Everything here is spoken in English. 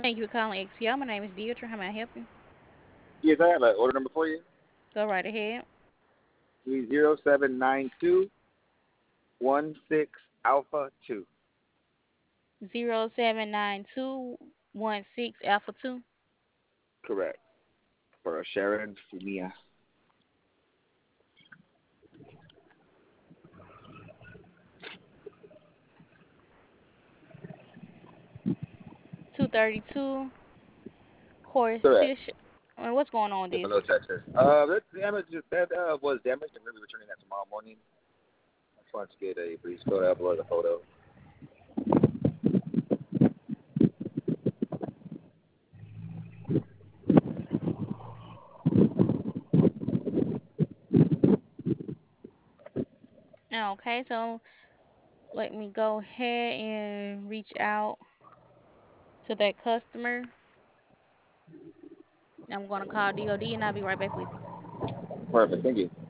Thank you for calling XPO. My name is Deidre. How may I help you? Yes, I have an order number for you. Go right ahead. 079216 Alpha 2. 079216 Alpha 2. Correct. For Sharon Fumia. 232 Horace Correct. Fish. What's going on with this? Hello, Texas. That was damaged. I'm going to be returning that tomorrow morning. I just wanted to get a brief photo, upload a photo. Okay, so let me go ahead and reach out to that customer. I'm going to call DOD and I'll be right back with you. Perfect. Thank you.